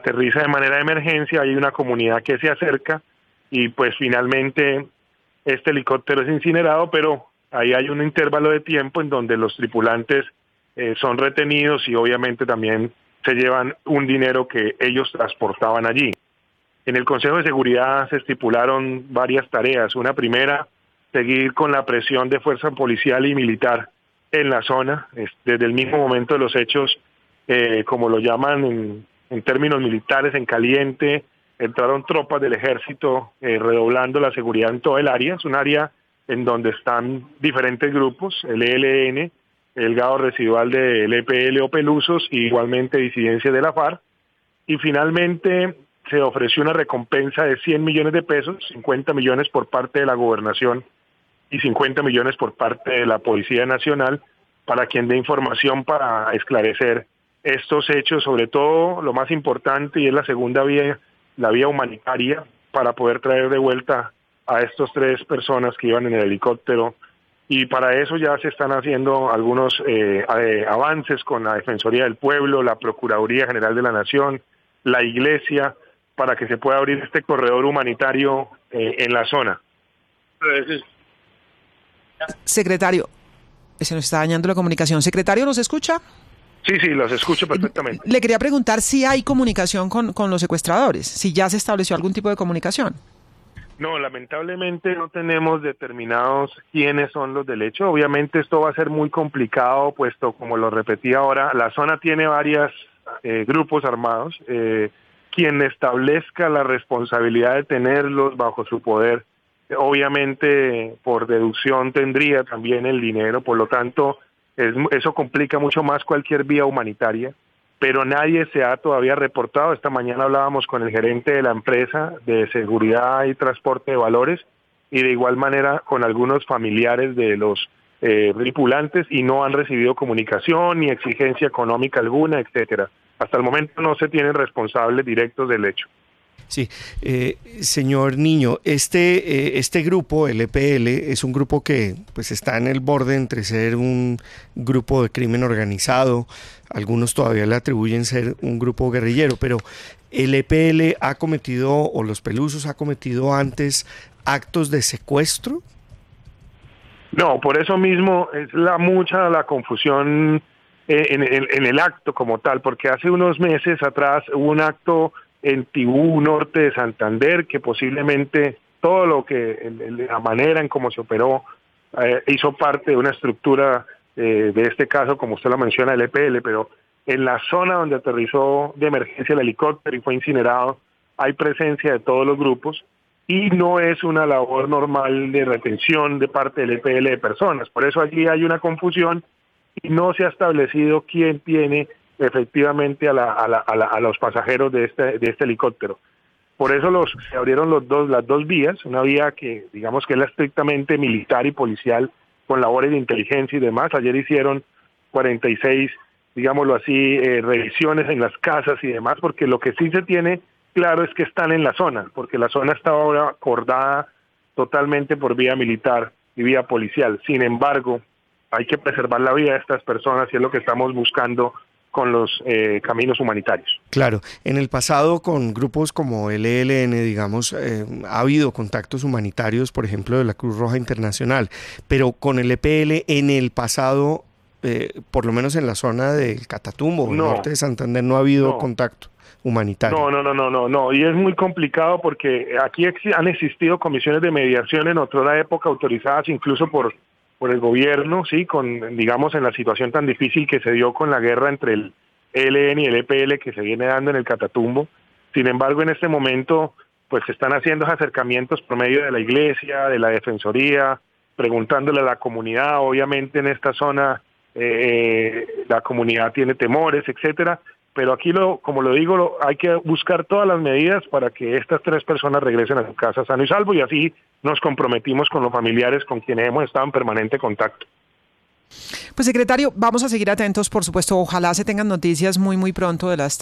aterriza de manera de emergencia, hay una comunidad que se acerca y pues finalmente este helicóptero es incinerado, pero ahí hay un intervalo de tiempo en donde los tripulantes son retenidos y obviamente también se llevan un dinero que ellos transportaban allí. En el Consejo de Seguridad se estipularon varias tareas. Una primera, seguir con la presión de fuerza policial y militar en la zona. Desde el mismo momento de los hechos, como lo llaman en términos militares, en caliente, entraron tropas del ejército redoblando la seguridad en todo el área. Es un área en donde están diferentes grupos, el ELN, el gado residual del EPL o Pelusos, y igualmente disidencias de la FARC. Y finalmente se ofreció una recompensa de 100 millones de pesos, 50 millones por parte de la gobernación y 50 millones por parte de la Policía Nacional, para quien dé información para esclarecer estos hechos, sobre todo lo más importante, y es la segunda vía, la vía humanitaria, para poder traer de vuelta a estos 3 personas que iban en el helicóptero. Y para eso ya se están haciendo algunos avances con la Defensoría del Pueblo, la Procuraduría General de la Nación, la Iglesia, para que se pueda abrir este corredor humanitario en la zona. Secretario, se nos está dañando la comunicación. Secretario, ¿nos escucha? Sí, los escucho perfectamente. Le quería preguntar si hay comunicación con los secuestradores, si ya se estableció algún tipo de comunicación. No, lamentablemente no tenemos determinados quiénes son los del hecho. Obviamente esto va a ser muy complicado, puesto, como lo repetí ahora, la zona tiene varios grupos armados. Quien establezca la responsabilidad de tenerlos bajo su poder, obviamente por deducción tendría también el dinero, por lo tanto eso complica mucho más cualquier vía humanitaria, pero nadie se ha todavía reportado. Esta mañana hablábamos con el gerente de la empresa de seguridad y transporte de valores, y de igual manera con algunos familiares de los tripulantes, y no han recibido comunicación ni exigencia económica alguna, etcétera. Hasta el momento no se tienen responsables directos del hecho. Sí, señor Niño, este grupo, el EPL, es un grupo que pues está en el borde entre ser un grupo de crimen organizado, algunos todavía le atribuyen ser un grupo guerrillero, pero el EPL ha cometido, o los Pelusos ha cometido antes, actos de secuestro. No, por eso mismo es mucha la confusión en el acto como tal, porque hace unos meses atrás hubo un acto en Tibú, norte de Santander, que posiblemente todo lo que, la manera en cómo se operó, hizo parte de una estructura de este caso, como usted lo menciona, el EPL, pero en la zona donde aterrizó de emergencia el helicóptero y fue incinerado, hay presencia de todos los grupos, y no es una labor normal de retención de parte del EPL de personas. Por eso allí hay una confusión y no se ha establecido quién tiene efectivamente a los pasajeros de este helicóptero. Por eso se abrieron las dos vías, una vía que digamos que es la estrictamente militar y policial, con labores de inteligencia y demás. Ayer hicieron 46, digámoslo así, revisiones en las casas y demás, porque lo que sí se tiene claro es que están en la zona, porque la zona está ahora acordada totalmente por vía militar y vía policial. Sin embargo, hay que preservar la vida de estas personas, y es lo que estamos buscando con los caminos humanitarios. Claro, en el pasado con grupos como el ELN, digamos, ha habido contactos humanitarios, por ejemplo, de la Cruz Roja Internacional, pero con el EPL en el pasado, por lo menos en la zona del Catatumbo, el norte de Santander, no ha habido contacto humanitario. No, y es muy complicado porque aquí han existido comisiones de mediación en otra época autorizadas incluso por el gobierno, sí, digamos en la situación tan difícil que se dio con la guerra entre el ELN y el EPL que se viene dando en el Catatumbo. Sin embargo, en este momento pues se están haciendo acercamientos por medio de la Iglesia, de la Defensoría, preguntándole a la comunidad. Obviamente en esta zona la comunidad tiene temores, etcétera, pero aquí como lo digo, hay que buscar todas las medidas para que estas 3 personas regresen a su casa sano y salvo, y así nos comprometimos con los familiares con quienes hemos estado en permanente contacto. Pues secretario, vamos a seguir atentos, por supuesto, ojalá se tengan noticias muy pronto de las